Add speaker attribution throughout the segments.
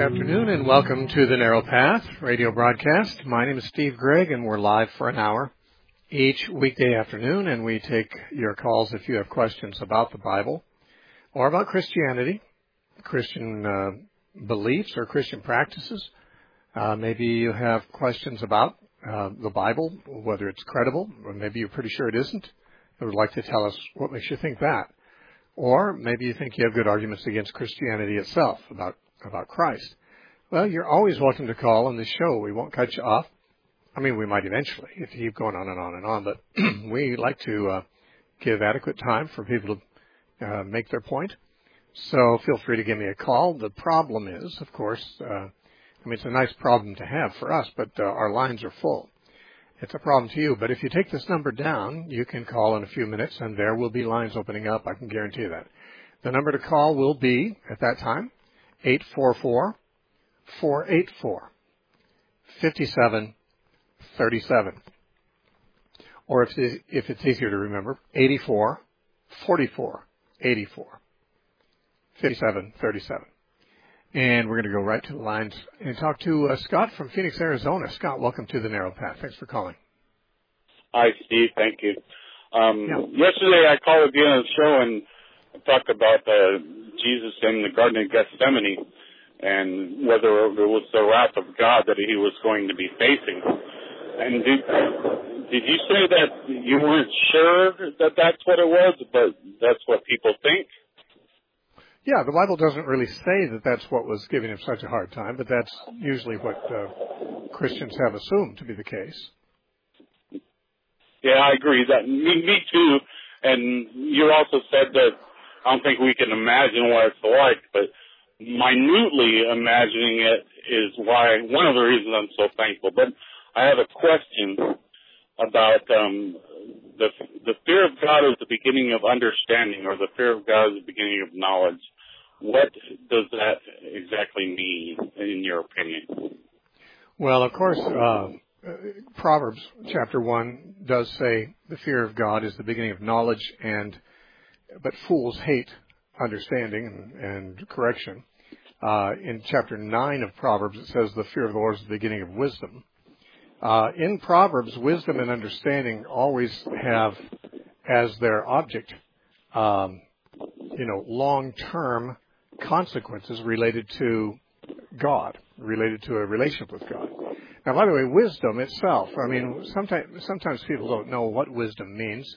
Speaker 1: afternoon and welcome to the Narrow Path radio broadcast. My name is Steve Gregg and we're live for an hour each weekday afternoon, and we take your calls if you have questions about the Bible or about Christianity, Christian beliefs or Christian practices. Maybe you have questions about the Bible, whether it's credible, or maybe you're pretty sure it isn't. You would like to tell us what makes you think that. Or maybe you think you have good arguments against Christianity itself, about Christ. Well, you're always welcome to call on this show. We won't cut you off. I mean, we might eventually if you keep going on and on and on, but we like to give adequate time for people to make their point. So feel free to give me a call. The problem is, of course, it's a nice problem to have for us, but our lines are full. It's a problem to you, but if you take this number down, you can call in a few minutes, and there will be lines opening up. I can guarantee that. The number to call will be, at that time, 844-484-5737. Or if it's easier to remember, 84-44-84. 5737. And we're going to go right to the lines and talk to Scott from Phoenix, Arizona. Scott, welcome to the Narrow Path. Thanks for calling.
Speaker 2: Hi, Steve. Thank you. Yesterday I called at the end of the show and talked about Jesus in the Garden of Gethsemane and whether it was the wrath of God that he was going to be facing. And did you say that you weren't sure that that's what it was, but that's what people think?
Speaker 1: Yeah, the Bible doesn't really say that that's what was giving him such a hard time, but that's usually what Christians have assumed to be the case.
Speaker 2: Yeah, I agree. Me too. And you also said that I don't think we can imagine what it's like, but minutely imagining it is one of the reasons I'm so thankful. But I have a question about the fear of God is the beginning of understanding, or the fear of God is the beginning of knowledge. What does that exactly mean, in your opinion?
Speaker 1: Well, of course, Proverbs chapter 1 does say the fear of God is the beginning of knowledge, but fools hate understanding and correction. In chapter 9 of Proverbs, it says the fear of the Lord is the beginning of wisdom. In Proverbs, wisdom and understanding always have as their object, long-term consequences related to God, related to a relationship with God. Now, by the way, wisdom itself, sometimes people don't know what wisdom means.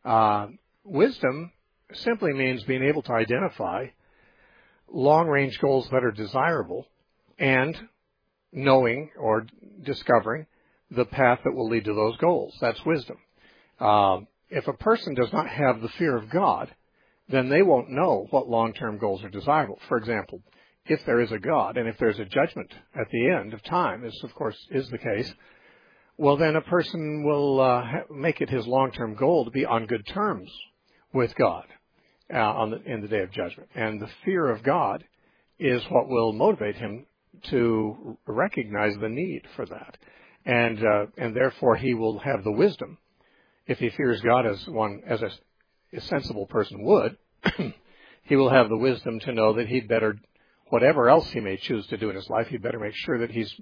Speaker 1: Wisdom simply means being able to identify long-range goals that are desirable and knowing or discovering the path that will lead to those goals. That's wisdom. If a person does not have the fear of God, then they won't know what long-term goals are desirable. For example, if there is a God and if there's a judgment at the end of time, as of course is the case, well, then a person will make it his long-term goal to be on good terms with God in the day of judgment. And the fear of God is what will motivate him to recognize the need for that. And therefore he will have the wisdom, if he fears God as a sensible person would, he will have the wisdom to know that he'd better, whatever else he may choose to do in his life, he'd better make sure that he's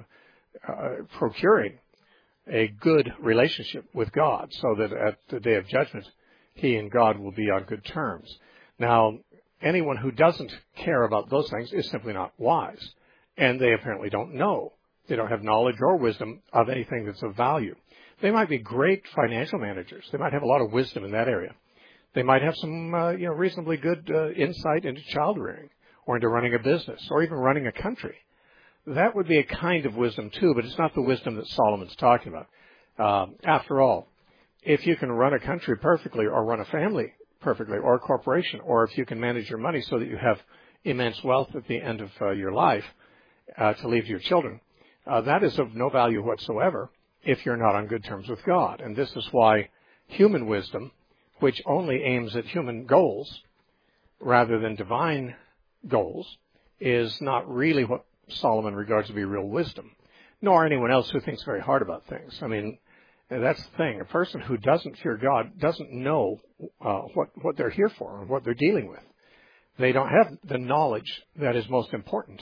Speaker 1: procuring a good relationship with God, so that at the day of judgment, he and God will be on good terms. Now, anyone who doesn't care about those things is simply not wise, and they apparently don't know. They don't have knowledge or wisdom of anything that's of value. They might be great financial managers. They might have a lot of wisdom in that area. They might have some, reasonably good insight into child rearing, or into running a business, or even running a country. That would be a kind of wisdom too, but it's not the wisdom that Solomon's talking about. After all, if you can run a country perfectly, or run a family perfectly, or a corporation, or if you can manage your money so that you have immense wealth at the end of your life to leave to your children, that is of no value whatsoever if you're not on good terms with God. And this is why human wisdom, which only aims at human goals rather than divine goals, is not really what Solomon regards to be real wisdom, nor anyone else who thinks very hard about things. That's the thing. A person who doesn't fear God doesn't know what they're here for and what they're dealing with. They don't have the knowledge that is most important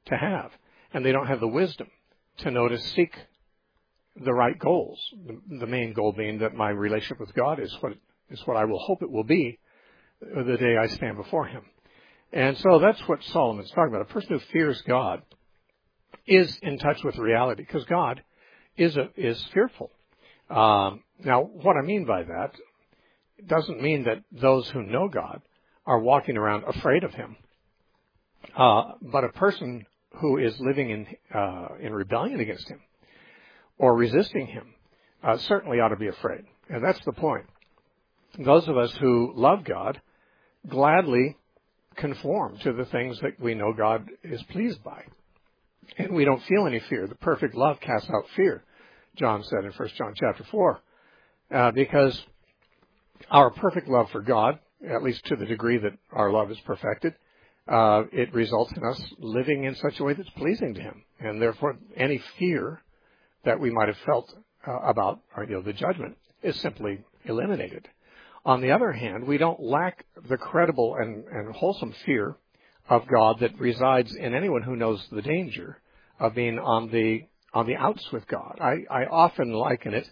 Speaker 1: to have. And they don't have the wisdom to know to seek the right goals. The main goal being that my relationship with God is what I will hope it will be the day I stand before Him. And so that's what Solomon's talking about. A person who fears God is in touch with reality, because God is fearful. Now, what I mean by that doesn't mean that those who know God are walking around afraid of Him. But a person who is living in rebellion against Him or resisting Him certainly ought to be afraid. And that's the point. Those of us who love God gladly conform to the things that we know God is pleased by. And we don't feel any fear. The perfect love casts out fear, John said in 1 John chapter 4. Because our perfect love for God, at least to the degree that our love is perfected, it results in us living in such a way that's pleasing to Him. And therefore, any fear that we might have felt about the judgment is simply eliminated. On the other hand, we don't lack the credible and wholesome fear of God that resides in anyone who knows the danger of being on the outs with God. I often liken it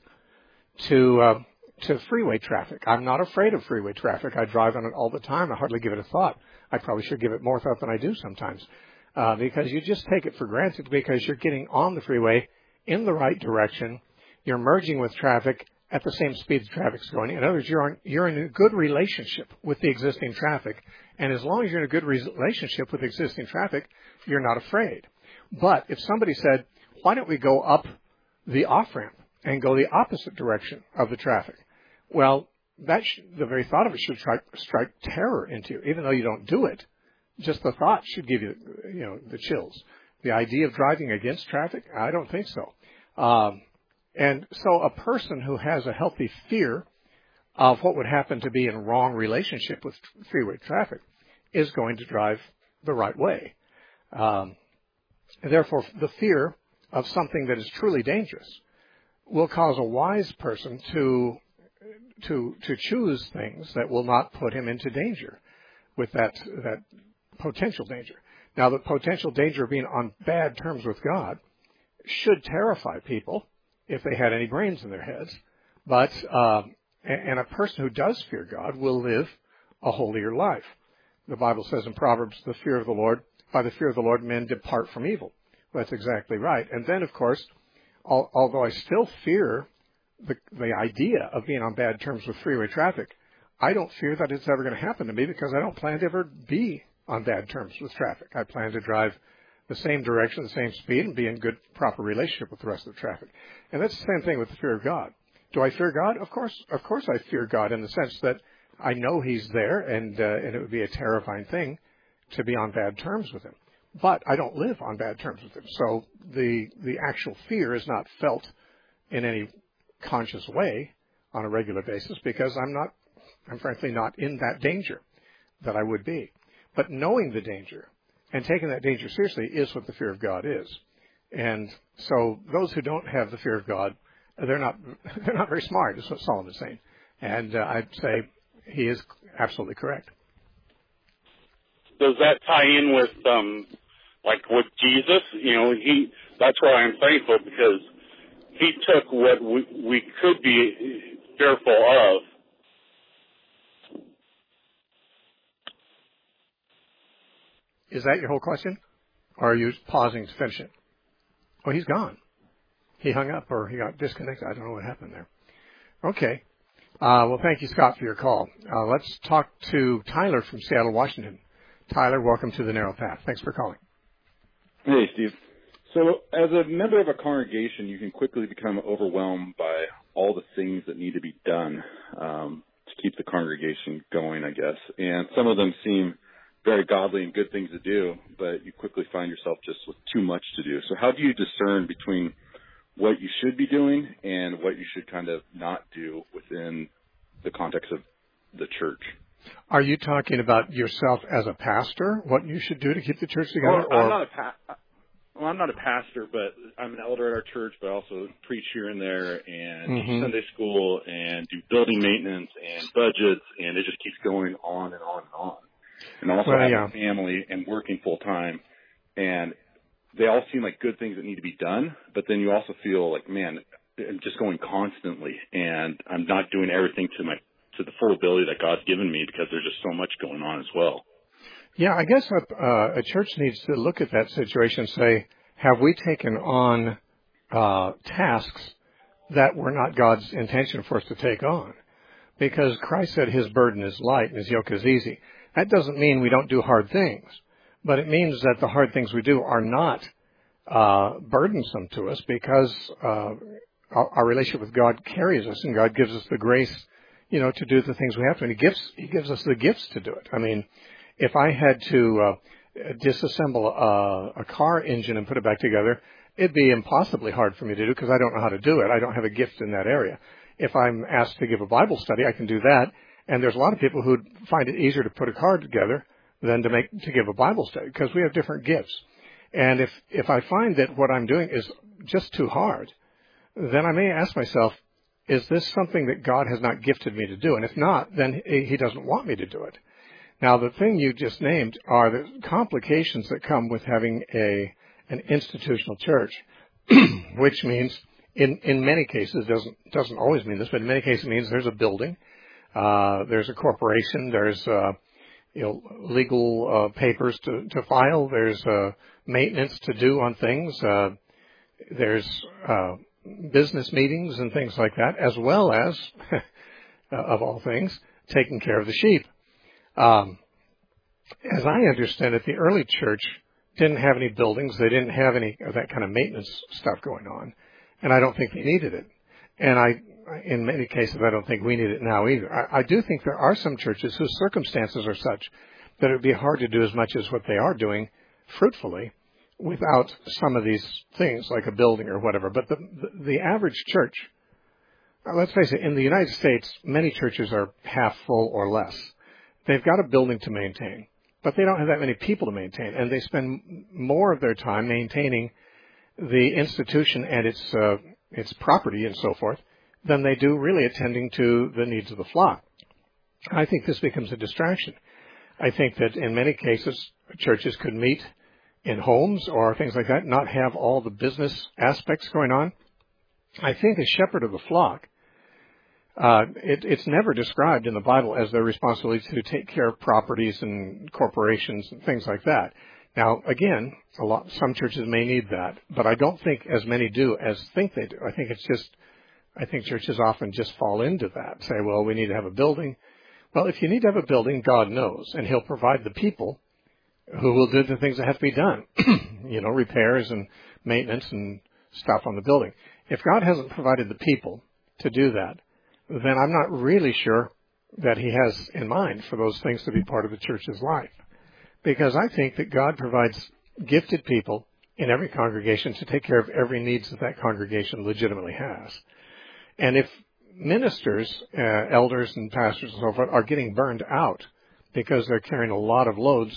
Speaker 1: to freeway traffic. I'm not afraid of freeway traffic. I drive on it all the time. I hardly give it a thought. I probably should give it more thought than I do sometimes, because you just take it for granted because you're getting on the freeway in the right direction. You're merging with traffic at the same speed the traffic's going. In other words, you're in a good relationship with the existing traffic. And as long as you're in a good relationship with existing traffic, you're not afraid. But if somebody said, why don't we go up the off-ramp and go the opposite direction of the traffic? Well, the very thought of it should strike terror into you, even though you don't do it. Just the thought should give you, the chills. The idea of driving against traffic, I don't think so. And so a person who has a healthy fear of what would happen to be in wrong relationship with freeway traffic is going to drive the right way. Therefore, the fear of something that is truly dangerous will cause a wise person to choose things that will not put him into danger with that potential danger. Now, the potential danger of being on bad terms with God should terrify people if they had any brains in their heads. But and a person who does fear God will live a holier life. The Bible says in Proverbs, by the fear of the Lord, men depart from evil. Well, that's exactly right. And then, of course, although I still fear the idea of being on bad terms with freeway traffic, I don't fear that it's ever going to happen to me because I don't plan to ever be on bad terms with traffic. I plan to drive the same direction, the same speed, and be in good, proper relationship with the rest of the traffic. And that's the same thing with the fear of God. Do I fear God? Of course I fear God in the sense that I know He's there, and it would be a terrifying thing to be on bad terms with Him. But I don't live on bad terms with Him. So the actual fear is not felt in any conscious way on a regular basis because I'm frankly not in that danger that I would be. But knowing the danger and taking that danger seriously is what the fear of God is. And so those who don't have the fear of God, they're not very smart, is what Solomon's saying. And I'd say he is absolutely correct.
Speaker 2: Does that tie in with, with Jesus? That's why I'm thankful, because He took what we could be fearful of.
Speaker 1: Is that your whole question? Or are you pausing to finish it? Oh, he's gone. He hung up or he got disconnected. I don't know what happened there. Okay. Well, thank you, Scott, for your call. Let's talk to Tyler from Seattle, Washington. Tyler, welcome to the Narrow Path. Thanks for calling.
Speaker 3: Hey, Steve. So as a member of a congregation, you can quickly become overwhelmed by all the things that need to be done to keep the congregation going, I guess. And some of them seem very godly and good things to do, but you quickly find yourself just with too much to do. So how do you discern between what you should be doing and what you should kind of not do within the context of the church?
Speaker 1: Are you talking about yourself as a pastor, what you should do to keep the church together?
Speaker 3: Well, I'm not a pastor, but I'm an elder at our church, but I also preach here and there and teach Sunday school and do building maintenance and budgets, and it just keeps going on and on and on. And also have a family and working full time. And they all seem like good things that need to be done, but then you also feel like, man, I'm just going constantly, and I'm not doing everything to the full ability that God's given me because there's just so much going on as well.
Speaker 1: Yeah, I guess a church needs to look at that situation and say, have we taken on tasks that were not God's intention for us to take on? Because Christ said his burden is light and his yoke is easy. That doesn't mean we don't do hard things, but it means that the hard things we do are not burdensome to us because our relationship with God carries us, and God gives us the grace, to do the things we have to. And He gives us the gifts to do it. I mean, if I had to disassemble a car engine and put it back together, it'd be impossibly hard for me to do because I don't know how to do it. I don't have a gift in that area. If I'm asked to give a Bible study, I can do that. And there's a lot of people who find it easier to put a car together than to give a Bible study because we have different gifts. And if I find that what I'm doing is just too hard, then I may ask myself, is this something that God has not gifted me to do? And if not, then He doesn't want me to do it. Now, the thing you just named are the complications that come with having an institutional church, which means in many cases, doesn't always mean this, but in many cases it means there's a building, there's a corporation, there's legal papers to file, there's maintenance to do on things, there's business meetings and things like that, as well as, of all things, taking care of the sheep. As I understand it, the early church didn't have any buildings. They didn't have any of that kind of maintenance stuff going on. And I don't think they needed it. And in many cases, I don't think we need it now either. I do think there are some churches whose circumstances are such that it would be hard to do as much as what they are doing fruitfully without some of these things like a building or whatever. But the average church, let's face it, in the United States, many churches are half full or less. They've got a building to maintain, but they don't have that many people to maintain, and they spend more of their time maintaining the institution and its property and so forth than they do really attending to the needs of the flock. I think this becomes a distraction. I think that in many cases, churches could meet in homes or things like that, not have all the business aspects going on. I think a shepherd of the flock, it's never described in the Bible as their responsibility to take care of properties and corporations and things like that. Now, again, some churches may need that, but I don't think as many do as think they do. I think churches often just fall into that, say, well, we need to have a building. Well, if you need to have a building, God knows, and He'll provide the people who will do the things that have to be done, repairs and maintenance and stuff on the building. If God hasn't provided the people to do that, then I'm not really sure that He has in mind for those things to be part of the church's life. Because I think that God provides gifted people in every congregation to take care of every needs that congregation legitimately has. And if ministers, elders and pastors and so forth are getting burned out because they're carrying a lot of loads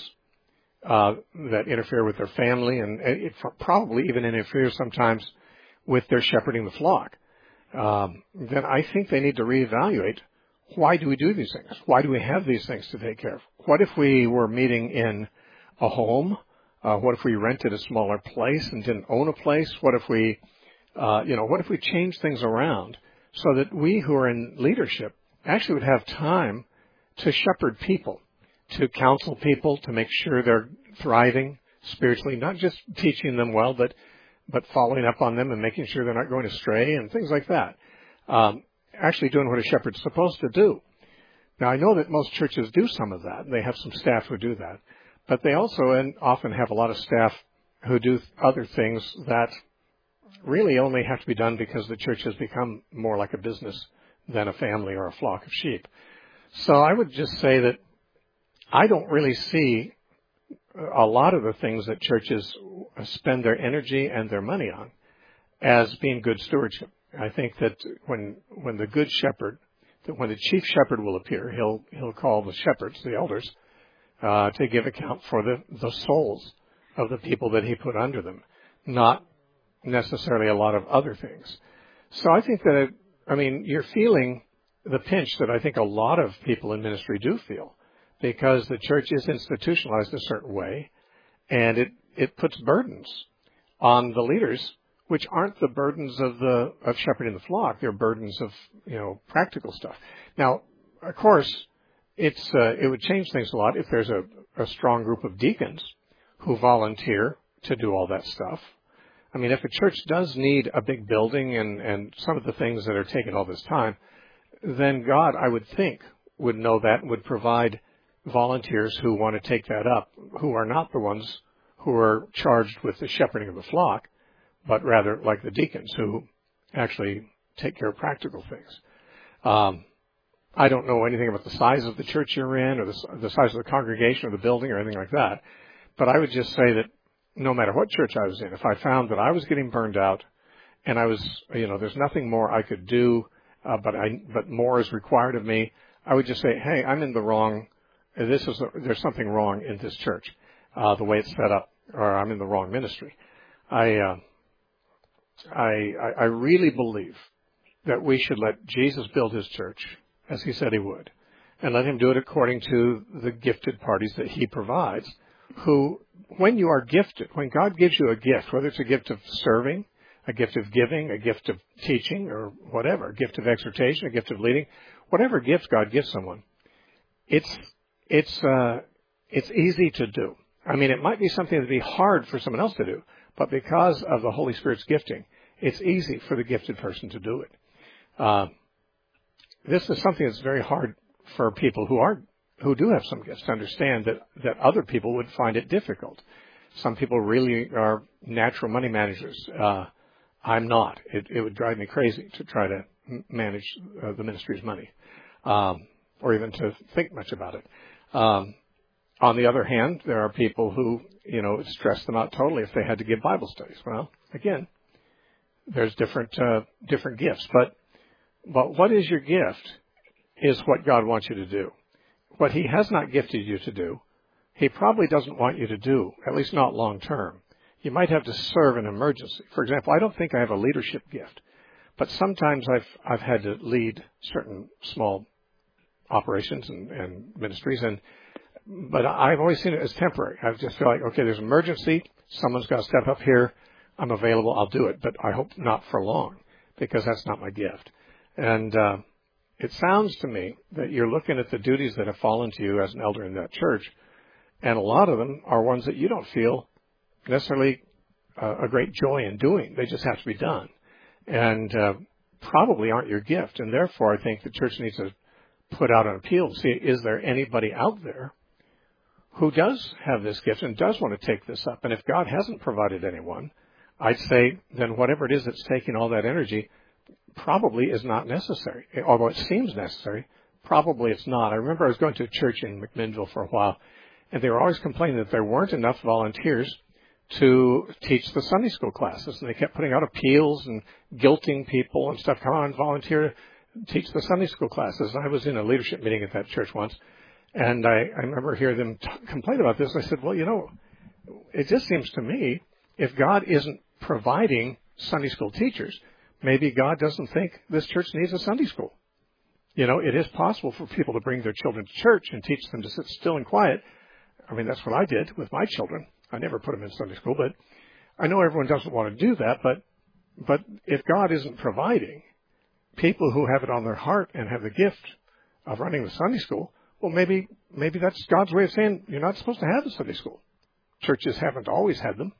Speaker 1: that interfere with their family and it probably even interferes sometimes with their shepherding the flock, then I think they need to reevaluate, why do we do these things? Why do we have these things to take care of? What if we were meeting in a home? What if we rented a smaller place and didn't own a place? What if we changed things around so that we who are in leadership actually would have time to shepherd people, to counsel people, to make sure they're thriving spiritually, not just teaching them well, but following up on them and making sure they're not going astray and things like that. Actually doing what a shepherd's supposed to do. Now, I know that most churches do some of that. They have some staff who do that. But they also often have a lot of staff who do other things that really only have to be done because the church has become more like a business than a family or a flock of sheep. So I would just say that I don't really see a lot of the things that churches spend their energy and their money on as being good stewardship. I think that when the good shepherd, that when the chief shepherd will appear, he'll call the shepherds, the elders, to give account for the souls of the people that he put under them, not necessarily a lot of other things. So I think that, you're feeling the pinch that I think a lot of people in ministry do feel, because the church is institutionalized a certain way, and it puts burdens on the leaders, which aren't the burdens of shepherding the flock. They're burdens of, practical stuff. Now, of course, it would change things a lot if there's a strong group of deacons who volunteer to do all that stuff. I mean, if a church does need a big building and some of the things that are taking all this time, then God, I would think, would know that and would provide volunteers who want to take that up, who are not the ones who are charged with the shepherding of the flock, but rather like the deacons who actually take care of practical things. I don't know anything about the size of the church you're in or the size of the congregation or the building or anything like that, but I would just say that no matter what church I was in, if I found that I was getting burned out and I was, there's nothing more I could do, but more is required of me, I would just say, hey, I'm in the wrong, there's something wrong in this church, the way it's set up, or I'm in the wrong ministry. I really believe that we should let Jesus build his church as he said he would, and let him do it according to the gifted parties that he provides, who, when you are gifted, when God gives you a gift, whether it's a gift of serving, a gift of giving, a gift of teaching, or whatever, a gift of exhortation, a gift of leading, whatever gift God gives someone, it's easy to do. I mean, it might be something that'd be hard for someone else to do, but because of the Holy Spirit's gifting, it's easy for the gifted person to do it. This is something that's very hard for people who do have some gifts to understand that other people would find it difficult. Some people really are natural money managers. I'm not. It would drive me crazy to try to manage the ministry's money, or even to think much about it. On the other hand, there are people who, it stress them out totally if they had to give Bible studies. Well, again, there's different gifts, but what is your gift is what God wants you to do. What he has not gifted you to do, he probably doesn't want you to do, at least not long term. You might have to serve an emergency. For example, I don't think I have a leadership gift, but sometimes I've had to lead certain small operations and ministries, but I've always seen it as temporary. I just feel like, okay, there's an emergency, someone's got to step up here, I'm available, I'll do it, but I hope not for long, because that's not my gift. And it sounds to me that you're looking at the duties that have fallen to you as an elder in that church, and a lot of them are ones that you don't feel necessarily a great joy in doing. They just have to be done, and probably aren't your gift. And therefore, I think the church needs to put out an appeal to see, is there anybody out there who does have this gift and does want to take this up? And if God hasn't provided anyone, I'd say then whatever it is that's taking all that energy probably is not necessary. Although it seems necessary, probably it's not. I remember I was going to a church in McMinnville for a while, and they were always complaining that there weren't enough volunteers to teach the Sunday school classes. And they kept putting out appeals and guilting people and stuff. Come on, volunteer, teach the Sunday school classes. And I was in a leadership meeting at that church once, and I remember hearing them complain about this. I said, well, it just seems to me if God isn't providing Sunday school teachers, maybe God doesn't think this church needs a Sunday school. It is possible for people to bring their children to church and teach them to sit still and quiet. I mean, that's what I did with my children. I never put them in Sunday school, but I know everyone doesn't want to do that. But if God isn't providing people who have it on their heart and have the gift of running the Sunday school, well, maybe that's God's way of saying you're not supposed to have a Sunday school. Churches haven't always had them,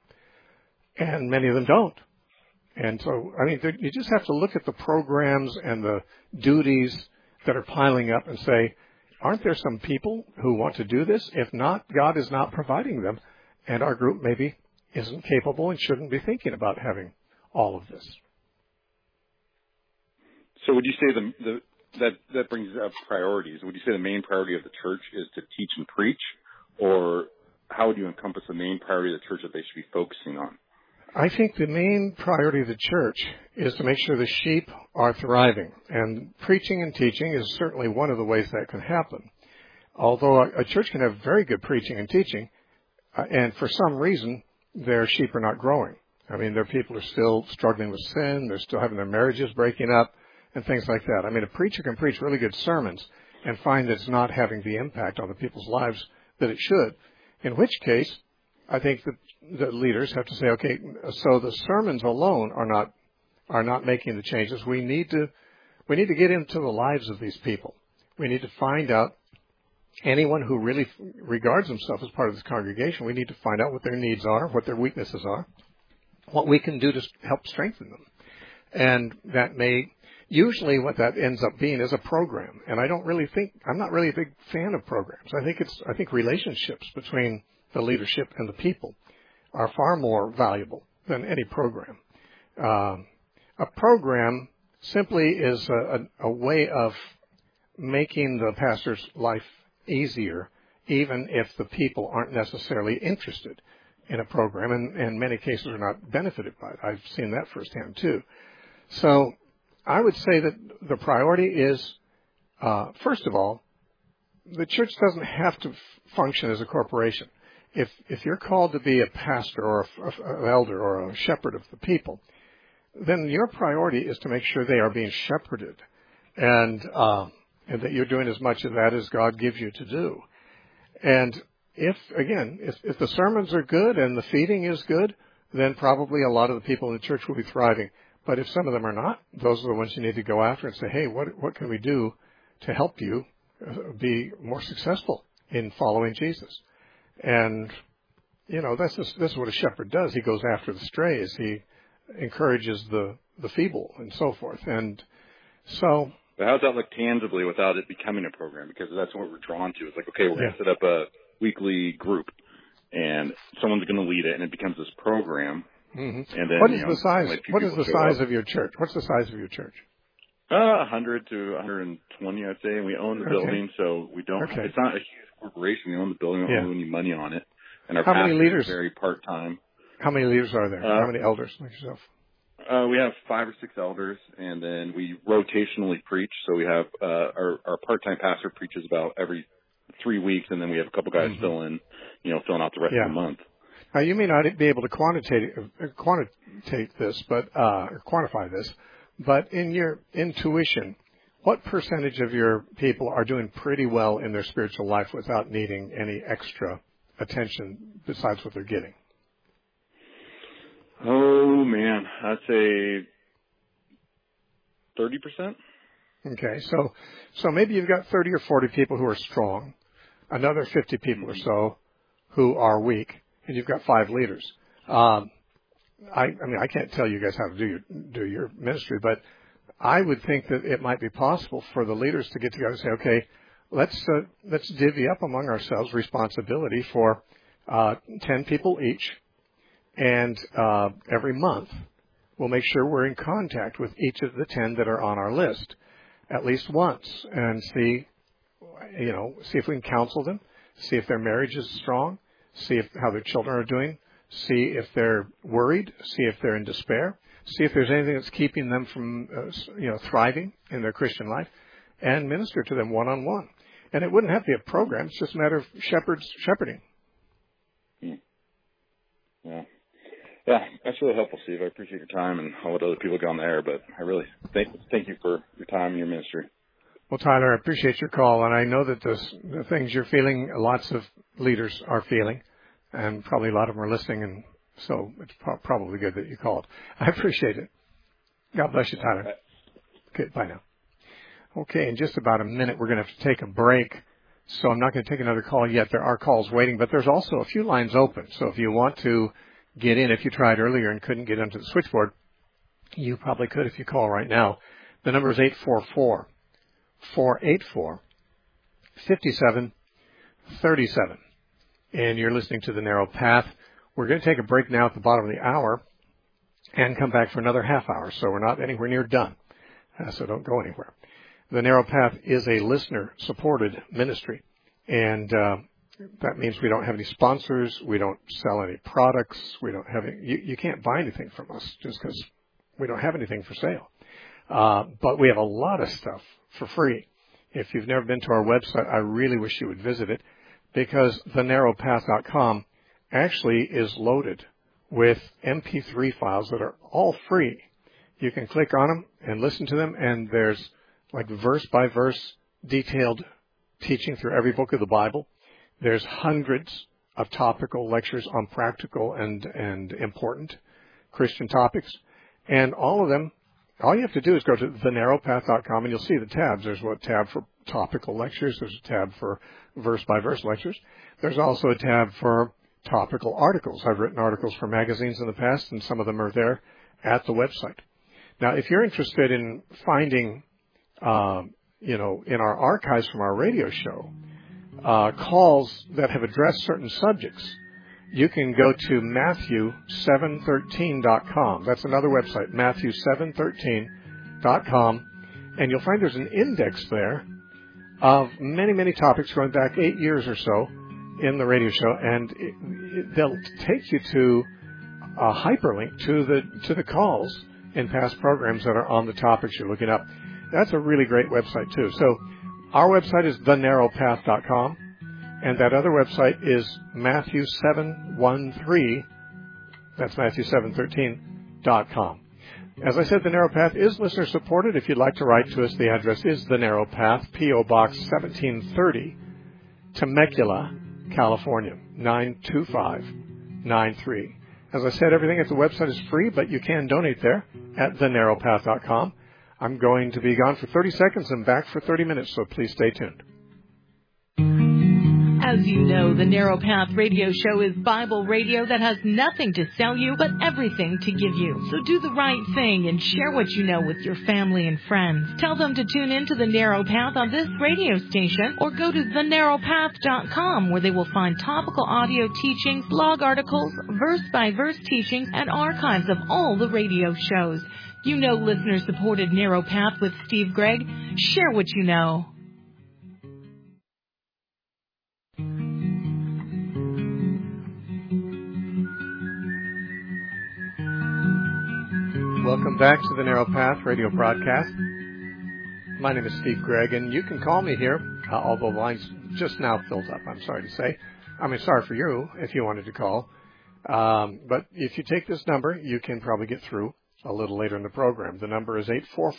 Speaker 1: and many of them don't. And so, I mean, you just have to look at the programs and the duties that are piling up and say, aren't there some people who want to do this? If not, God is not providing them, and our group maybe isn't capable and shouldn't be thinking about having all of this.
Speaker 3: So would you say that brings up priorities? Would you say the main priority of the church is to teach and preach, or how would you encompass the main priority of the church that they should be focusing on?
Speaker 1: I think the main priority of the church is to make sure the sheep are thriving, and preaching and teaching is certainly one of the ways that can happen. Although a church can have very good preaching and teaching, and for some reason their sheep are not growing. I mean, their people are still struggling with sin, they're still having their marriages breaking up, and things like that. I mean, a preacher can preach really good sermons and find that it's not having the impact on the people's lives that it should, in which case I think that the leaders have to say, okay, so the sermons alone are not making the changes. We need to get into the lives of these people. We need to find out anyone who really regards himself as part of this congregation. We need to find out what their needs are, what their weaknesses are, what we can do to help strengthen them. And that may, usually what that ends up being is a program. And I'm not really a big fan of programs. I think relationships between the leadership and the people are far more valuable than any program. A program simply is a way of making the pastor's life easier, even if the people aren't necessarily interested in a program, and in many cases are not benefited by it. I've seen that firsthand too. So I would say that the priority is, first of all, the church doesn't have to function as a corporation. If you're called to be a pastor or an elder or a shepherd of the people, then your priority is to make sure they are being shepherded, and that you're doing as much of that as God gives you to do. And if the sermons are good and the feeding is good, then probably a lot of the people in the church will be thriving. But if some of them are not, those are the ones you need to go after and say, hey, what can we do to help you be more successful in following Jesus? And, this is what a shepherd does. He goes after the strays. He encourages the feeble and so forth. And so...
Speaker 3: But how does that look tangibly without it becoming a program? Because that's what we're drawn to. It's like, okay, we're going to set up a weekly group, and someone's going to lead it, and it becomes this program.
Speaker 1: Mm-hmm.
Speaker 3: And then,
Speaker 1: what is the size? What is the size of your church? What's the size of your church?
Speaker 3: 100 to 120, I'd say. And we own the building, so we don't. Okay. It's not a huge corporation. We own the building. We don't owe any money on it. And our pastor is very part-time.
Speaker 1: How many leaders are there? How many elders like yourself?
Speaker 3: We have 5 or 6 elders, and then we rotationally preach. So we have our part-time pastor preaches about every 3 weeks, and then we have a couple guys filling out the rest of the month.
Speaker 1: Now, you may not be able to quantitate this, but quantify this, but in your intuition, what percentage of your people are doing pretty well in their spiritual life without needing any extra attention besides what they're getting?
Speaker 3: Oh, man, I'd say 30%.
Speaker 1: Okay, so maybe you've got 30 or 40 people who are strong, another 50 people or so who are weak, and you've got 5 leaders. I can't tell you guys how to do your ministry, but I would think that it might be possible for the leaders to get together and say, okay, let's divvy up among ourselves responsibility for 10 people each, and every month we'll make sure we're in contact with each of the 10 that are on our list at least once, and see if we can counsel them, see if their marriage is strong, see how their children are doing, see if they're worried, see if they're in despair, see if there's anything that's keeping them from thriving in their Christian life, and minister to them one-on-one. And it wouldn't have to be a program. It's just a matter of shepherding.
Speaker 3: Yeah, that's really helpful, Steve. I appreciate your time, and I'll let other people go on the air, but I really thank you for your time and your ministry.
Speaker 1: Well, Tyler, I appreciate your call, and I know that the things you're feeling, lots of leaders are feeling, and probably a lot of them are listening, and so it's probably good that you called. I appreciate it. God bless you, Tyler. Okay, bye now. Okay, in just about a minute, we're going to have to take a break, so I'm not going to take another call yet. There are calls waiting, but there's also a few lines open, so if you want to get in, if you tried earlier and couldn't get onto the switchboard, you probably could if you call right now. The number is 844-484-5737, and you're listening to The Narrow Path. We're going to take a break now at the bottom of the hour and come back for another half hour, so we're not anywhere near done, so don't go anywhere. The Narrow Path is a listener-supported ministry, and that means we don't have any sponsors, we don't sell any products, we don't have any, you can't buy anything from us just because we don't have anything for sale. But we have a lot of stuff for free. If you've never been to our website, I really wish you would visit it, because thenarrowpath.com actually is loaded with MP3 files that are all free. You can click on them and listen to them, and there's like verse by verse detailed teaching through every book of the Bible. There's hundreds of topical lectures on practical and important Christian topics. And all of them, all you have to do is go to thenarrowpath.com and you'll see the tabs. There's a tab for topical lectures. There's a tab for verse-by-verse lectures. There's also a tab for topical articles. I've written articles for magazines in the past, and some of them are there at the website. Now, if you're interested in finding, in our archives from our radio show, calls that have addressed certain subjects, you can go to Matthew713.com. That's another website, Matthew713.com, and you'll find there's an index there of many, many topics going back 8 years or so in the radio show, and they'll take you to a hyperlink to the calls in past programs that are on the topics you're looking up. That's a really great website, too. So our website is thenarrowpath.com, and that other website is Matthew713, that's Matthew713.com. As I said, The Narrow Path is listener-supported. If you'd like to write to us, the address is The Narrow Path, P.O. Box 1730, Temecula, California, 92593. As I said, everything at the website is free, but you can donate there at thenarrowpath.com. I'm going to be gone for 30 seconds and back for 30 minutes, so please stay tuned.
Speaker 4: As you know, the Narrow Path radio show is Bible radio that has nothing to sell you but everything to give you. So do the right thing and share what you know with your family and friends. Tell them to tune in to the Narrow Path on this radio station, or go to thenarrowpath.com, where they will find topical audio teachings, blog articles, verse-by-verse teachings, and archives of all the radio shows. You know listener-supported Narrow Path with Steve Gregg. Share what you know.
Speaker 1: Welcome back to the Narrow Path radio broadcast. My name is Steve Gregg, and you can call me here, although the line's just now filled up, I'm sorry to say. Sorry for you if you wanted to call. But if you take this number, you can probably get through a little later in the program. The number is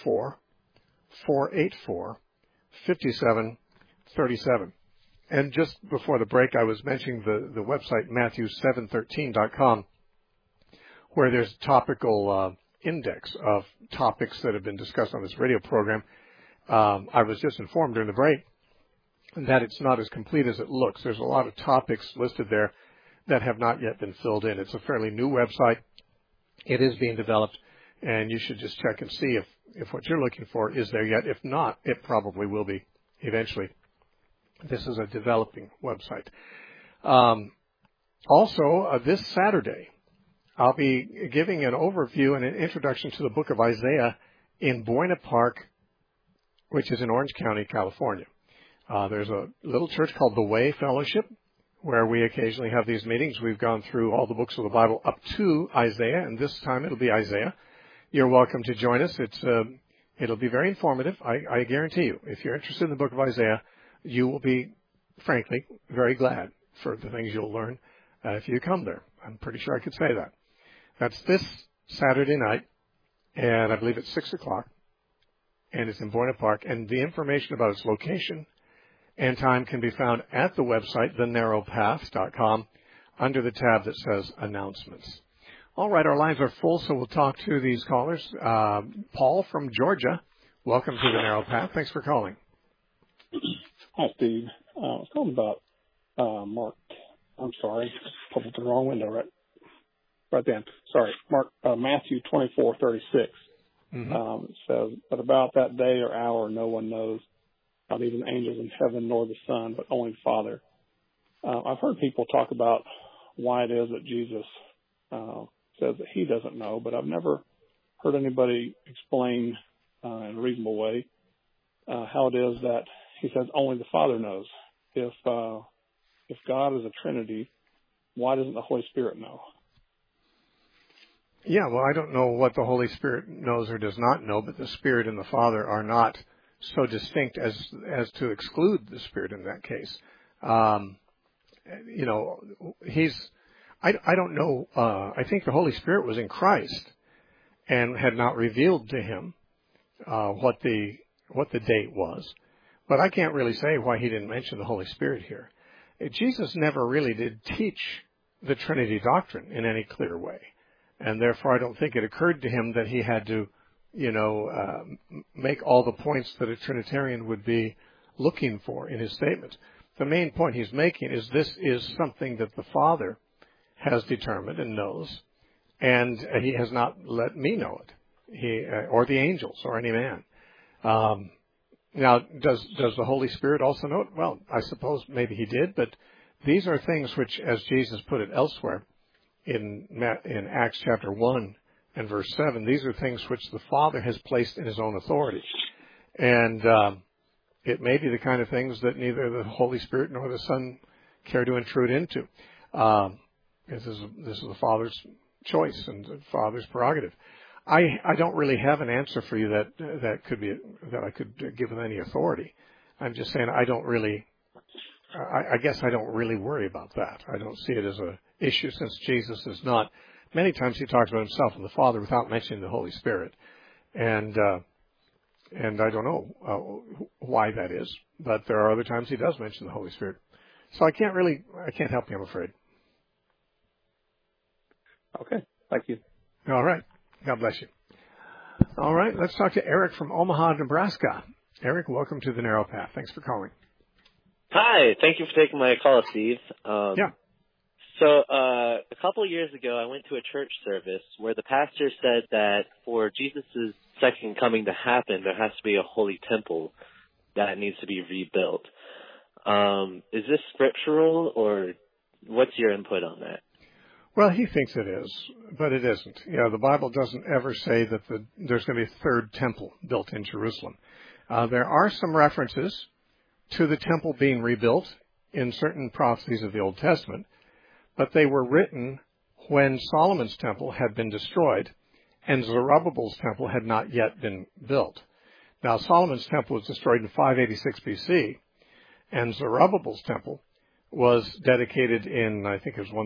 Speaker 1: 844-484-5737. And just before the break, I was mentioning the website, Matthew713.com, where there's topical index of topics that have been discussed on this radio program. I was just informed during the break that it's not as complete as it looks. There's a lot of topics listed there that have not yet been filled in. It's a fairly new website. It is being developed, and you should just check and see if what you're looking for is there yet. If not, it probably will be eventually. This is a developing website. Also, this Saturday, I'll be giving an overview and an introduction to the book of Isaiah in Buena Park, which is in Orange County, California. There's a little church called The Way Fellowship, where we occasionally have these meetings. We've gone through all the books of the Bible up to Isaiah, and this time it'll be Isaiah. You're welcome to join us. It'll be very informative. I guarantee you, if you're interested in the book of Isaiah, you will be, frankly, very glad for the things you'll learn if you come there. I'm pretty sure I could say that. That's this Saturday night, and I believe it's 6 o'clock, and it's in Buena Park. And the information about its location and time can be found at the website, thenarrowpath.com, under the tab that says Announcements. All right, our lines are full, so we'll talk to these callers. Paul from Georgia, welcome to the Narrow Path. Thanks for calling.
Speaker 5: Hi, Steve. I was calling about Mark. I'm sorry, pulled the wrong window right then. Sorry, Matthew 24:36. It says, "But about that day or hour, no one knows, not even angels in heaven nor the Son, but only the Father." I've heard people talk about why it is that Jesus says that he doesn't know, but I've never heard anybody explain in a reasonable way how it is that he says only the Father knows. If God is a Trinity, why doesn't the Holy Spirit know?
Speaker 1: Yeah, well, I don't know what the Holy Spirit knows or does not know, but the Spirit and the Father are not so distinct as to exclude the Spirit in that case. I don't know. I think the Holy Spirit was in Christ and had not revealed to him what the date was. But I can't really say why he didn't mention the Holy Spirit here. Jesus never really did teach the Trinity doctrine in any clear way. And therefore, I don't think it occurred to him that he had to, make all the points that a Trinitarian would be looking for in his statement. The main point he's making is this is something that the Father has determined and knows, and he has not let me know it, or the angels, or any man. Now, does the Holy Spirit also know it? Well, I suppose maybe he did, but these are things which, as Jesus put it elsewhere, in Acts chapter 1 and verse 7, these are things which the Father has placed in his own authority. And it may be the kind of things that neither the Holy Spirit nor the Son care to intrude into. This is the Father's choice and the Father's prerogative. I don't really have an answer for you that I could give with any authority. I'm just saying I guess I don't really worry about that. I don't see it as a issue, since Jesus is not. Many times he talks about himself and the Father without mentioning the Holy Spirit, and I don't know why that is, but there are other times he does mention the Holy Spirit. So I can't help you, I'm afraid.
Speaker 5: Okay, thank you.
Speaker 1: All right, God bless you. All right, let's talk to Eric from Omaha, Nebraska. Eric, welcome to the Narrow Path. Thanks for calling.
Speaker 6: Hi, thank you for taking my call, Steve.
Speaker 1: Yeah.
Speaker 6: So a couple of years ago, I went to a church service where the pastor said that for Jesus' second coming to happen, there has to be a holy temple that needs to be rebuilt. Is this scriptural, or what's your input on that?
Speaker 1: Well, he thinks it is, but it isn't. The Bible doesn't ever say that there's going to be a third temple built in Jerusalem. There are some references to the temple being rebuilt in certain prophecies of the Old Testament, but they were written when Solomon's temple had been destroyed and Zerubbabel's temple had not yet been built. Now, Solomon's temple was destroyed in 586 BC, and Zerubbabel's temple was dedicated in, I think it was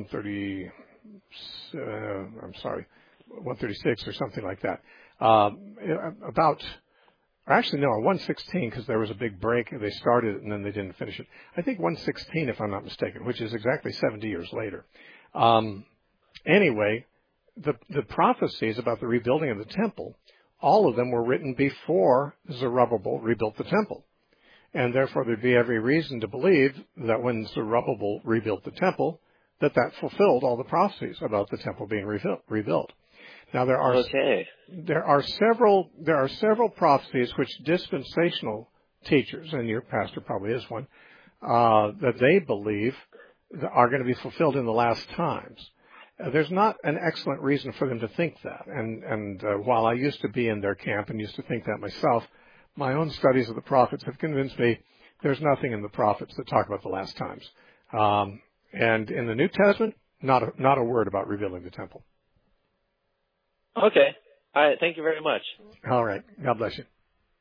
Speaker 1: 136 or something like that. 116, because there was a big break. They started it and then they didn't finish it. I think 116, if I'm not mistaken, which is exactly 70 years later. Anyway, the prophecies about the rebuilding of the temple, all of them were written before Zerubbabel rebuilt the temple. And therefore, there'd be every reason to believe that when Zerubbabel rebuilt the temple, that fulfilled all the prophecies about the temple being rebuilt. Now, there are several prophecies which dispensational teachers, and your pastor probably is one, that they believe are going to be fulfilled in the last times. There's not an excellent reason for them to think that. And while I used to be in their camp and used to think that myself, my own studies of the prophets have convinced me there's nothing in the prophets that talk about the last times. And in the New Testament, not a word about rebuilding the temple.
Speaker 6: Okay. All right. Thank you very much.
Speaker 1: All right. God bless you.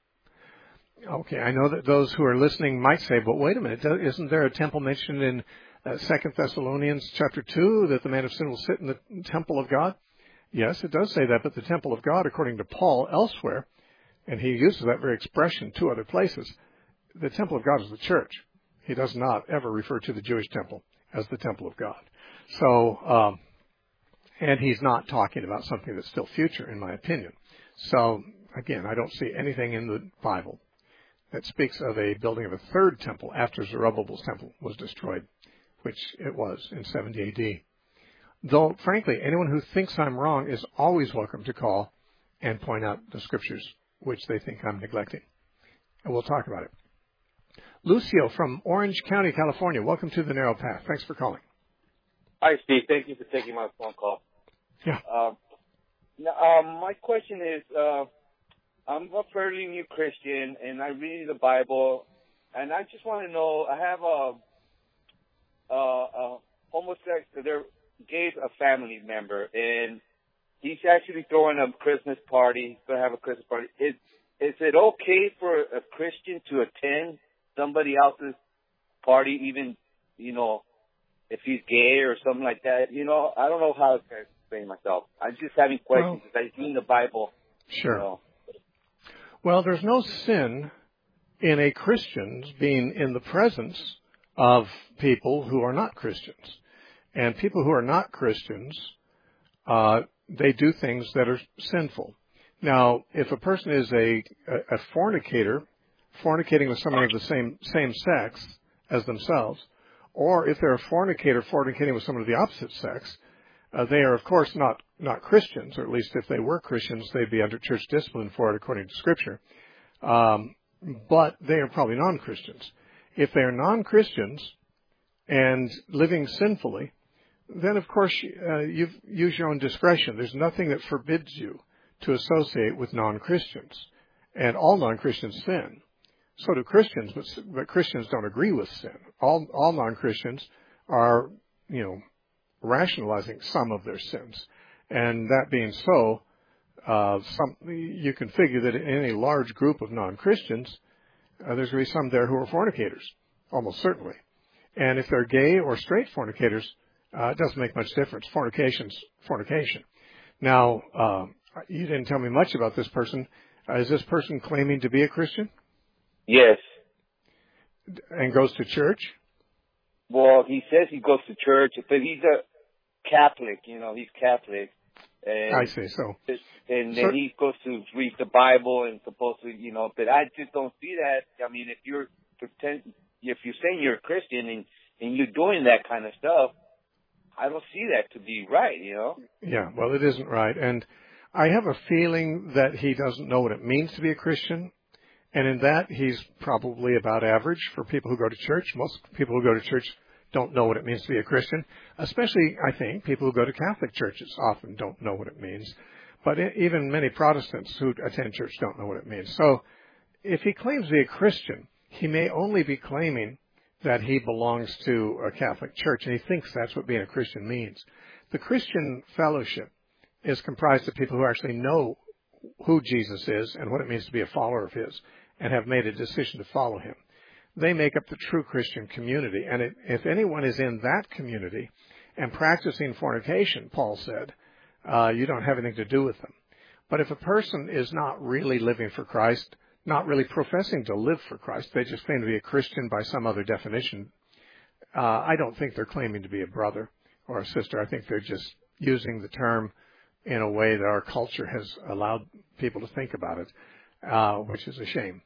Speaker 1: Okay. I know that those who are listening might say, but wait a minute, isn't there a temple mentioned in 2 Thessalonians chapter 2 that the man of sin will sit in the temple of God? Yes, it does say that, but the temple of God, according to Paul elsewhere, and he uses that very expression 2 other places, the temple of God is the church. He does not ever refer to the Jewish temple as the temple of God. So, and he's not talking about something that's still future, in my opinion. So, again, I don't see anything in the Bible that speaks of a building of a third temple after Zerubbabel's temple was destroyed, which it was in 70 A.D. Though, frankly, anyone who thinks I'm wrong is always welcome to call and point out the scriptures which they think I'm neglecting. And we'll talk about it. Lucio from Orange County, California. Welcome to the Narrow Path. Thanks for calling.
Speaker 7: Hi, Steve. Thank you for taking my phone call.
Speaker 1: Yeah.
Speaker 7: My question is, I'm a fairly new Christian, and I read the Bible, and I just want to know, I have a homosexual, gay a family member, and he's actually throwing a Christmas party. He's going to have a Christmas party. Is it okay for a Christian to attend somebody else's party, even, if he's gay or something like that? I don't know how to explain myself. I'm just having questions. I see in the Bible.
Speaker 1: Sure. Well, there's no sin in a Christian's being in the presence of people who are not Christians. And people who are not Christians, they do things that are sinful. Now, if a person is a fornicator, fornicating with someone of the same sex as themselves, or if they're a fornicator fornicating with someone of the opposite sex, they are, of course, not Christians, or at least if they were Christians, they'd be under church discipline for it according to Scripture. But they are probably non-Christians. If they are non-Christians and living sinfully, then, of course, you use your own discretion. There's nothing that forbids you to associate with non-Christians. And all non-Christians sin. So do Christians, but Christians don't agree with sin. All non-Christians are, rationalizing some of their sins. And that being so, you can figure that in any large group of non-Christians, there's going to be some there who are fornicators, almost certainly. And if they're gay or straight fornicators, it doesn't make much difference. Fornication's fornication. Now, you didn't tell me much about this person. Is this person claiming to be a Christian?
Speaker 7: Yes.
Speaker 1: And goes to church?
Speaker 7: Well, he says he goes to church, but he's a Catholic, he's Catholic. And
Speaker 1: I see, so.
Speaker 7: And then he goes to read the Bible and supposed to, but I just don't see that. I mean, if you're saying you're a Christian and you're doing that kind of stuff, I don't see that to be right,
Speaker 1: Yeah, well, it isn't right. And I have a feeling that he doesn't know what it means to be a Christian. And in that, he's probably about average for people who go to church. Most people who go to church don't know what it means to be a Christian. Especially, I think, people who go to Catholic churches often don't know what it means. But even many Protestants who attend church don't know what it means. So if he claims to be a Christian, he may only be claiming that he belongs to a Catholic church, and he thinks that's what being a Christian means. The Christian fellowship is comprised of people who actually know who Jesus is and what it means to be a follower of his and have made a decision to follow him. They make up the true Christian community. And if anyone is in that community and practicing fornication, Paul said, you don't have anything to do with them. But if a person is not really living for Christ, not really professing to live for Christ, they just claim to be a Christian by some other definition, I don't think they're claiming to be a brother or a sister. I think they're just using the term in a way that our culture has allowed people to think about it, which is a shame.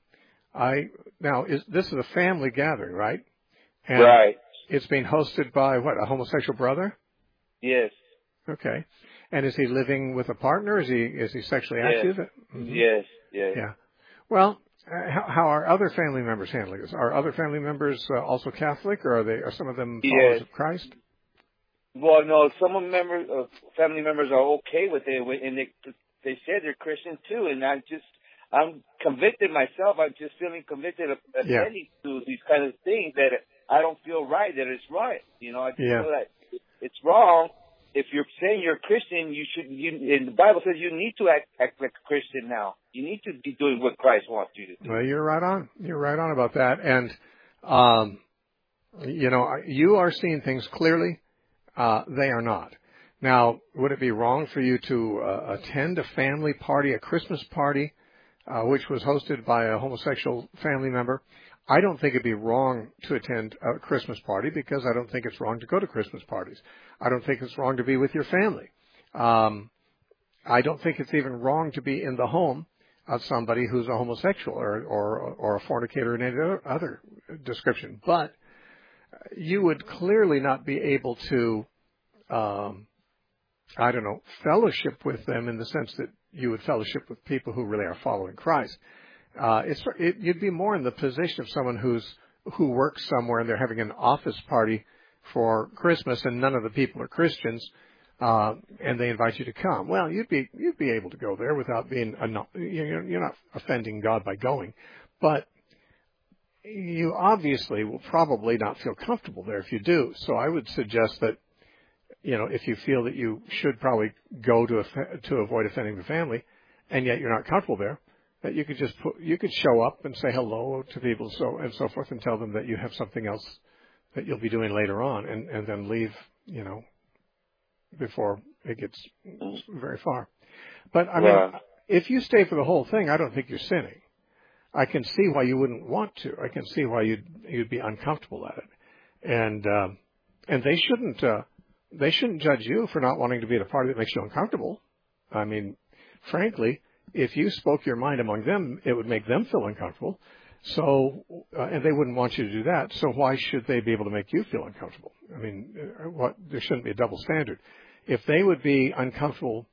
Speaker 1: This is a family gathering, right? And
Speaker 7: right.
Speaker 1: It's being hosted by what, a homosexual brother?
Speaker 7: Yes.
Speaker 1: Okay. And is he living with a partner? Is he sexually active?
Speaker 7: Mm-hmm. Yes.
Speaker 1: Yeah. Well, how are other family members handling this? Are other family members also Catholic, or are some of them followers of Christ?
Speaker 7: Well, no. Some of family members are okay with it, and they say they're Christian too. And I'm convicted myself. I'm just feeling convicted of attending to these kind of things that I don't feel right. That it's right. I just feel that it's wrong. If you're saying you're a Christian, and the Bible says you need to act like a Christian now. You need to be doing what Christ wants you to do.
Speaker 1: Well, you're right on. You're right on about that. And, you are seeing things clearly. They are not. Now, would it be wrong for you to attend a family party, a Christmas party, which was hosted by a homosexual family member? I don't think it'd be wrong to attend a Christmas party because I don't think it's wrong to go to Christmas parties. I don't think it's wrong to be with your family. I don't think it's even wrong to be in the home of somebody who's a homosexual or a fornicator in any other description. But you would clearly not be able to, fellowship with them in the sense that you would fellowship with people who really are following Christ. You'd be more in the position of someone who works somewhere and they're having an office party for Christmas and none of the people are Christians, and they invite you to come. Well, you'd be able to go there without being you're not offending God by going, but you obviously will probably not feel comfortable there if you do. So I would suggest that, if you feel that you should probably go to avoid offending the family, and yet you're not comfortable there, that you could show up and say hello to people and so forth and tell them that you have something else that you'll be doing later on and then leave, before it gets very far. But I mean, if you stay for the whole thing, I don't think you're sinning. I can see why you wouldn't want to. I can see why you'd be uncomfortable at it. and they shouldn't judge you for not wanting to be at a party that makes you uncomfortable. I mean, frankly, if you spoke your mind among them, it would make them feel uncomfortable. So, and they wouldn't want you to do that. So why should they be able to make you feel uncomfortable? I mean, there shouldn't be a double standard. If they would be uncomfortable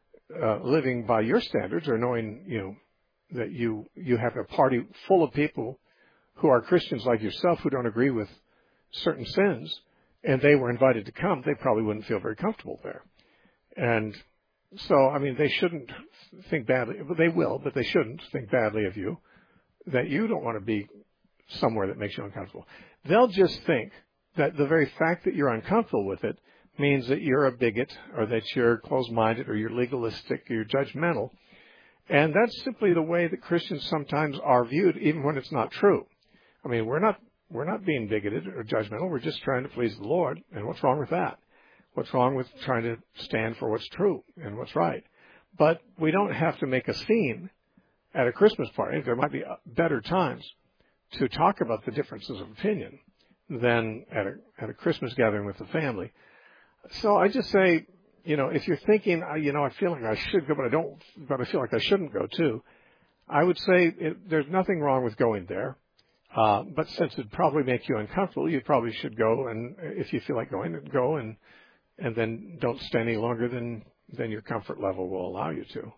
Speaker 1: living by your standards, or knowing, that you have a party full of people who are Christians like yourself who don't agree with certain sins, and they were invited to come, they probably wouldn't feel very comfortable there. And so, I mean, they shouldn't think badly. They will, but they shouldn't think badly of you, that you don't want to be somewhere that makes you uncomfortable. They'll just think that the very fact that you're uncomfortable with it means that you're a bigot, or that you're closed-minded, or you're legalistic, or you're judgmental. And that's simply the way that Christians sometimes are viewed, even when it's not true. I mean, we're not being bigoted or judgmental. We're just trying to please the Lord. And what's wrong with that? What's wrong with trying to stand for what's true and what's right? But we don't have to make a scene at a Christmas party. There might be better times to talk about the differences of opinion than at a Christmas gathering with the family. So I just say, if you're thinking, I feel like I should go, but I feel like I shouldn't go too, I would say there's nothing wrong with going there. But since it'd probably make you uncomfortable, you probably should go. And if you feel like going, go, and then don't stay any longer than your comfort level will allow you to.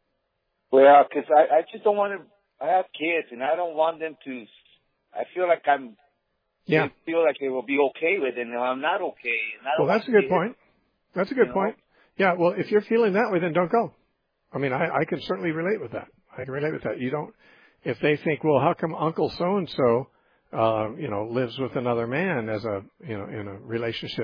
Speaker 7: Well, because I just don't want to. I have kids, and I don't want them to. I feel like
Speaker 1: Yeah.
Speaker 7: They feel like they will be okay with it, and I'm not okay. And
Speaker 1: Well, that's a good point. That's a good point. Yeah. Well, if you're feeling that way, then don't go. I mean, I can certainly relate with that. I can relate with that. You don't. If they think, well, how come Uncle so and so, lives with another man as in a relationship,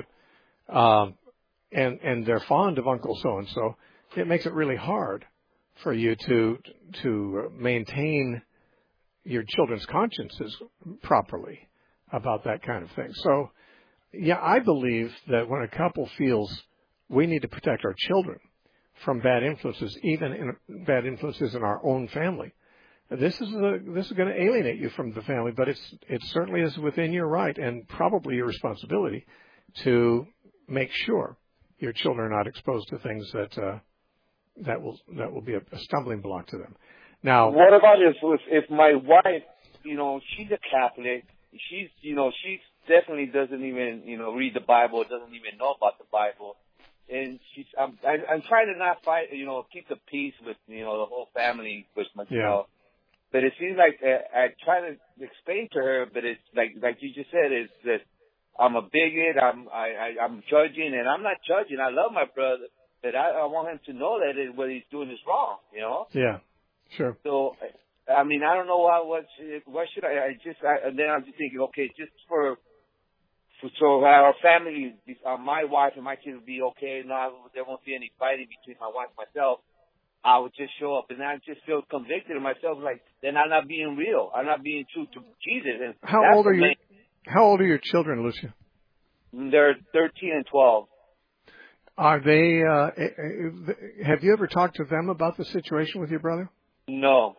Speaker 1: and they're fond of Uncle so and so, it makes it really hard for you to maintain your children's consciences properly about that kind of thing. So, yeah, I believe that when a couple feels we need to protect our children from bad influences, even in bad influences in our own family, this is going to alienate you from the family, but it certainly is within your right and probably your responsibility to make sure your children are not exposed to things that will be a stumbling block to them. Now,
Speaker 7: what about if my wife, she's a Catholic, she definitely doesn't even read the Bible, doesn't even know about the Bible, and I'm trying to not fight, keep the peace with the whole family with myself.
Speaker 1: Yeah.
Speaker 7: But it seems like I try to explain to her, but it's like you just said, is that I'm a bigot, I'm judging, and I'm not judging. I love my brother, but I want him to know that what he's doing is wrong,
Speaker 1: Yeah, sure.
Speaker 7: So, I mean, I don't know what should I and then I'm just thinking, okay, just so our family, my wife and my kids will be okay. There won't be any fighting between my wife and myself. I would just show up, and I just feel convicted of myself, like then I'm not being real. I'm not being true to Jesus. And
Speaker 1: How old are your children, Lucia?
Speaker 7: They're 13 and 12.
Speaker 1: Are they? Have you ever talked to them about the situation with your brother?
Speaker 7: No.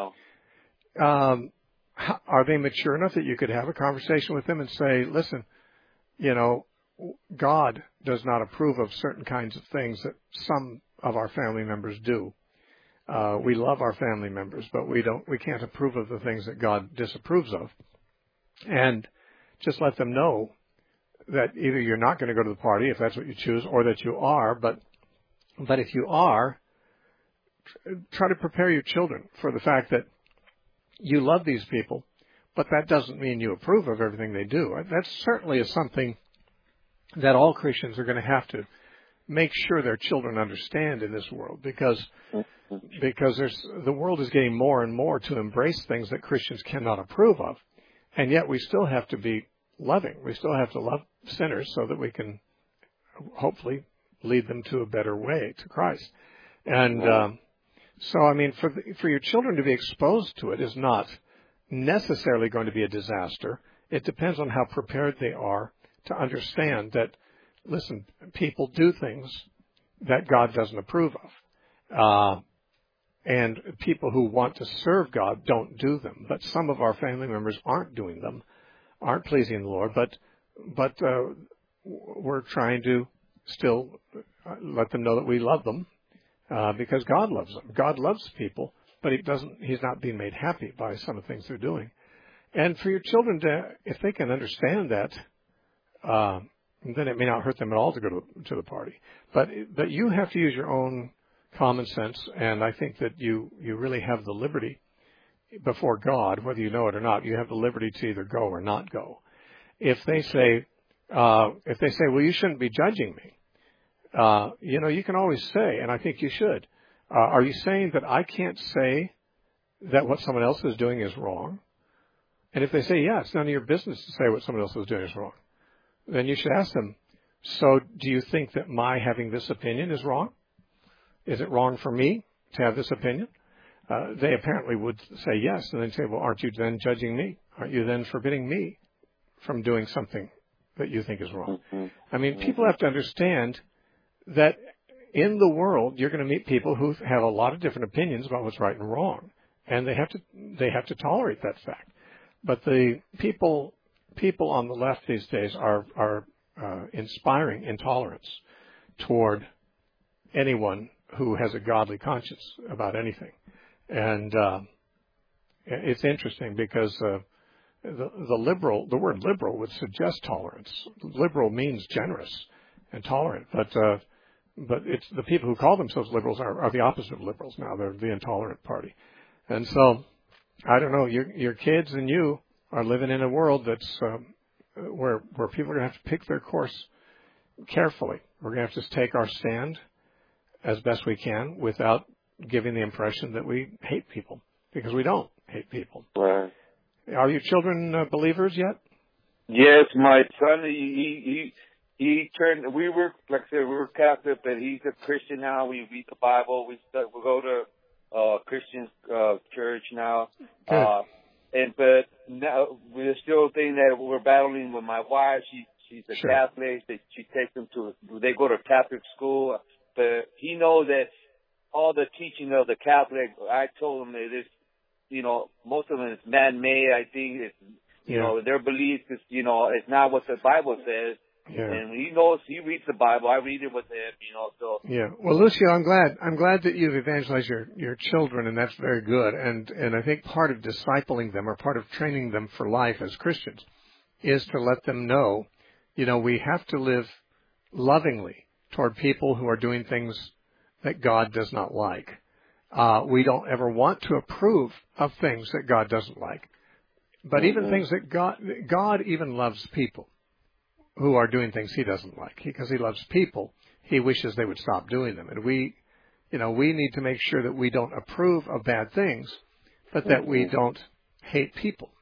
Speaker 1: Are they mature enough that you could have a conversation with them and say, listen, God does not approve of certain kinds of things that some of our family members do. We love our family members, but we can't approve of the things that God disapproves of. And just let them know that either you're not going to go to the party if that's what you choose, or that you are, but if you are, try to prepare your children for the fact that you love these people, but that doesn't mean you approve of everything they do. That certainly is something that all Christians are going to have to make sure their children understand in this world, because the world is getting more and more to embrace things that Christians cannot approve of, and yet we still have to be loving. We still have to love sinners so that we can hopefully lead them to a better way, to Christ. And so, I mean, for your children to be exposed to it is not necessarily going to be a disaster. It depends on how prepared they are to understand that, listen, people do things that God doesn't approve of. And people who want to serve God don't do them. But some of our family members aren't doing them, aren't pleasing the Lord, but we're trying to still let them know that we love them because God loves them. God loves people, but He's not being made happy by some of the things they're doing. And for your children if they can understand that, then it may not hurt them at all to go to the party. But you have to use your own common sense, and I think that you really have the liberty before God, whether you know it or not. You have the liberty to either go or not go. If they say, well, you shouldn't be judging me, you can always say, and I think you should, are you saying that I can't say that what someone else is doing is wrong? And if they say, yeah, it's none of your business to say what someone else is doing is wrong, then you should ask them, so do you think that my having this opinion is wrong? Is it wrong for me to have this opinion? They apparently would say yes, and then say, well, aren't you then judging me? Aren't you then forbidding me from doing something that you think is wrong? I mean, people have to understand that in the world, you're going to meet people who have a lot of different opinions about what's right and wrong, and they have to tolerate that fact. But the people on the left these days are inspiring intolerance toward anyone who has a godly conscience about anything. And it's interesting because the word liberal would suggest tolerance. Liberal means generous and tolerant, but it's the people who call themselves liberals are the opposite of liberals now. They're the intolerant party. And so, I don't know, your kids and you are living in a world that's where people are going to have to pick their course carefully. We're going to have to just take our stand as best we can without giving the impression that we hate people, because we don't hate people.
Speaker 7: Right.
Speaker 1: Are your children believers yet?
Speaker 7: Yes, my son, he turned, we were Catholic, but he's a Christian now. We read the Bible. We go to Christian church now. But now we're still thinking that we're battling with my wife. She's a Catholic. She takes them they go to Catholic school. But he knows that all the teaching of the Catholic, I told him that it's, most of them is man-made. I think it's, their beliefs is, it's not what the Bible says. Yeah. And he knows, he reads the Bible. I read it with him, so.
Speaker 1: Yeah. Well, Lucio, I'm glad that you've evangelized your children, and that's very good. And I think part of discipling them or part of training them for life as Christians is to let them know, we have to live lovingly toward people who are doing things that God does not like. We don't ever want to approve of things that God doesn't like. But even things that God even loves people who are doing things He doesn't like. Because He loves people, He wishes they would stop doing them. And we need to make sure that we don't approve of bad things, but that we don't hate people.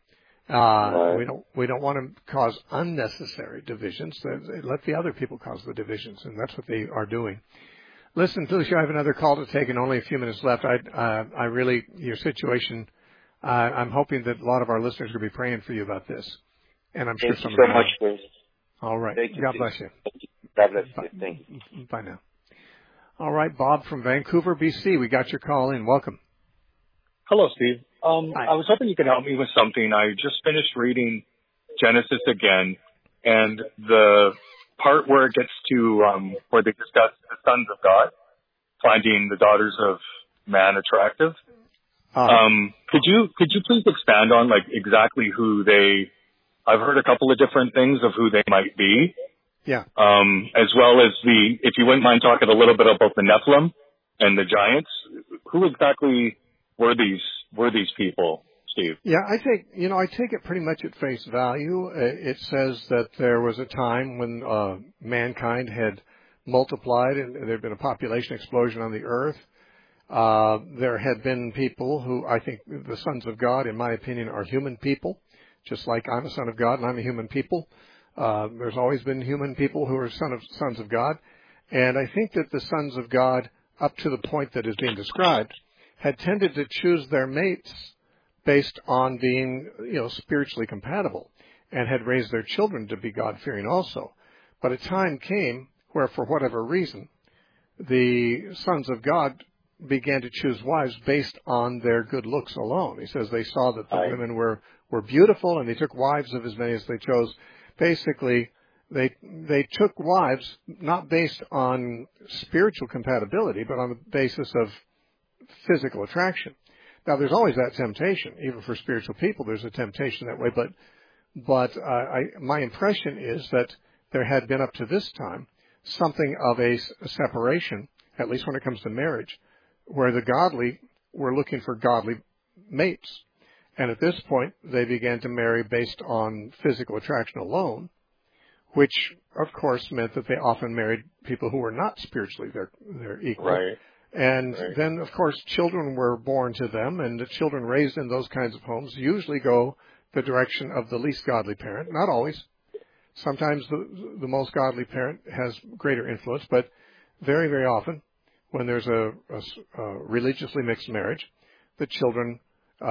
Speaker 1: We don't want to cause unnecessary divisions. Let the other people cause the divisions, and that's what they are doing. Listen, Lucio, I have another call to take and only a few minutes left. I really, your situation, I'm hoping that a lot of our listeners are going to be praying for you about this. And I'm sure some of them.
Speaker 7: Thank you so much, Chris.
Speaker 1: All right.
Speaker 7: Thank you.
Speaker 1: God bless you.
Speaker 7: God bless you. Thank you.
Speaker 1: Bye now. All right, Bob from Vancouver, BC. We got your call in. Welcome.
Speaker 8: Hello, Steve.
Speaker 1: Hi.
Speaker 8: I was hoping you could help me with something. I just finished reading Genesis again, and the part where it gets to where they discuss the sons of God finding the daughters of man attractive. Could you please expand on exactly who they? I've heard a couple of different things of who they might be.
Speaker 1: Yeah.
Speaker 8: As well as if you wouldn't mind talking a little bit about the Nephilim and the giants. Who exactly were these people, Steve?
Speaker 1: Yeah, I take it pretty much at face value. It says that there was a time when mankind had multiplied and there had been a population explosion on the earth. There had been people who, I think the sons of God, in my opinion, are human people, just like I'm a son of God and I'm a human people. There's always been human people who are sons of God. And I think that the sons of God, up to the point that is being described, had tended to choose their mates based on being, spiritually compatible, and had raised their children to be God-fearing also. But a time came where, for whatever reason, the sons of God began to choose wives based on their good looks alone. He says they saw that the women were beautiful, and they took wives of as many as they chose basically they took wives not based on spiritual compatibility, but on the basis of physical attraction. Now, there's always that temptation, even for spiritual people. There's a temptation that way, but my impression is that there had been up to this time something of a separation, at least when it comes to marriage, where the godly were looking for godly mates. And at this point, they began to marry based on physical attraction alone, which, of course, meant that they often married people who were not spiritually their equal.
Speaker 8: Right.
Speaker 1: And then, of course, children were born to them, and the children raised in those kinds of homes usually go the direction of the least godly parent. Not always. Sometimes the most godly parent has greater influence, but very, very often, when there's a religiously mixed marriage, the children,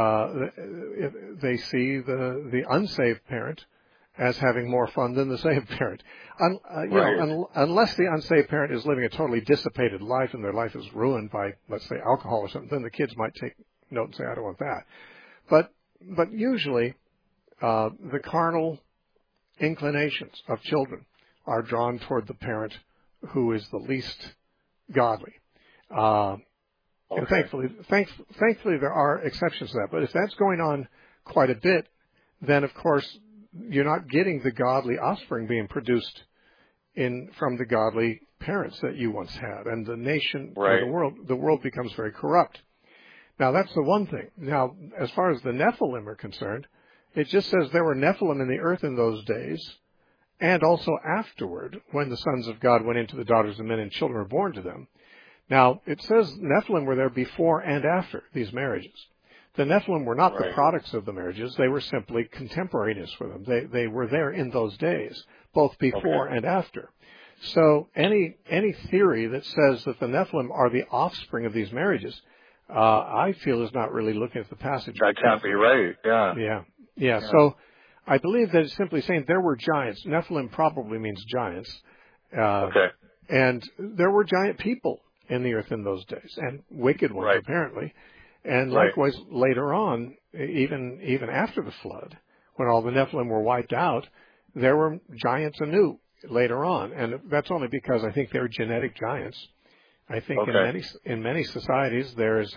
Speaker 1: they see the unsaved parent as having more fun than the saved parent. Unless the unsaved parent is living a totally dissipated life and their life is ruined by, let's say, alcohol or something, then the kids might take note and say, I don't want that. But usually, the carnal inclinations of children are drawn toward the parent who is the least godly. And thankfully there are exceptions to that. But if that's going on quite a bit, then of course you're not getting the godly offspring being produced from the godly parents that you once had, and the nation, or the world becomes very corrupt. Now that's the one thing. Now, as far as the Nephilim are concerned, it just says there were Nephilim in the earth in those days, and also afterward, when the sons of God went into the daughters of men and children were born to them. Now, it says Nephilim were there before and after these marriages. The Nephilim were not the products of the marriages. They were simply contemporaneous with them. They were there in those days, both before and after. So any theory that says that the Nephilim are the offspring of these marriages, I feel is not really looking at the passage.
Speaker 8: That can't be right,
Speaker 1: Yeah. So I believe that it's simply saying there were giants. Nephilim probably means giants. And there were giant people in the earth in those days, and wicked ones apparently. And likewise, later on, even after the flood, when all the Nephilim were wiped out, there were giants anew later on. And that's only because I think they're genetic giants. I think in many societies there's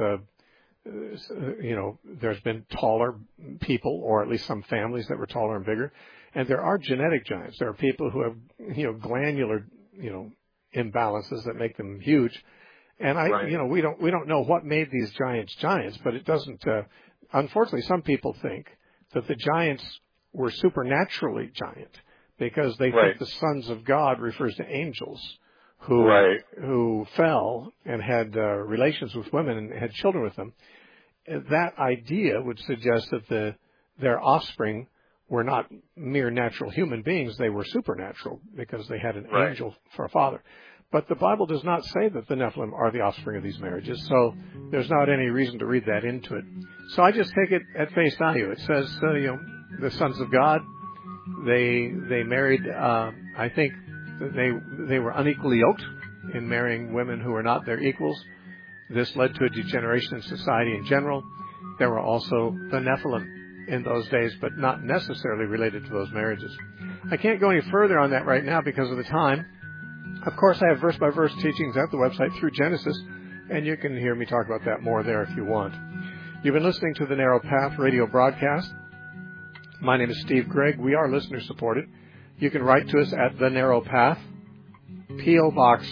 Speaker 1: been taller people, or at least some families that were taller and bigger. And there are genetic giants. There are people who have, glandular, imbalances that make them huge. And we don't know what made these giants, but it doesn't, unfortunately, some people think that the giants were supernaturally giant because they think the sons of God refers to angels who fell and had relations with women and had children with them. That idea would suggest that their offspring were not mere natural human beings. They were supernatural because they had an angel for a father. But the Bible does not say that the Nephilim are the offspring of these marriages, so there's not any reason to read that into it. So I just take it at face value. It says, the sons of God, they married, I think they were unequally yoked in marrying women who were not their equals. This led to a degeneration in society in general. There were also the Nephilim in those days, but not necessarily related to those marriages. I can't go any further on that right now because of the time. Of course, I have verse-by-verse teachings at the website through Genesis, and you can hear me talk about that more there if you want. You've been listening to the Narrow Path radio broadcast. My name is Steve Gregg. We are listener-supported. You can write to us at The Narrow Path, P.O. Box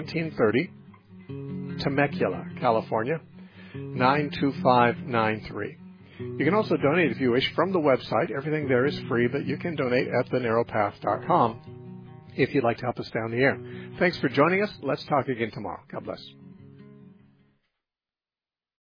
Speaker 1: 1730, Temecula, California, 92593. You can also donate if you wish from the website. Everything there is free, but you can donate at thenarrowpath.com if you'd like to help us down the air. Thanks for joining us. Let's talk again tomorrow. God bless.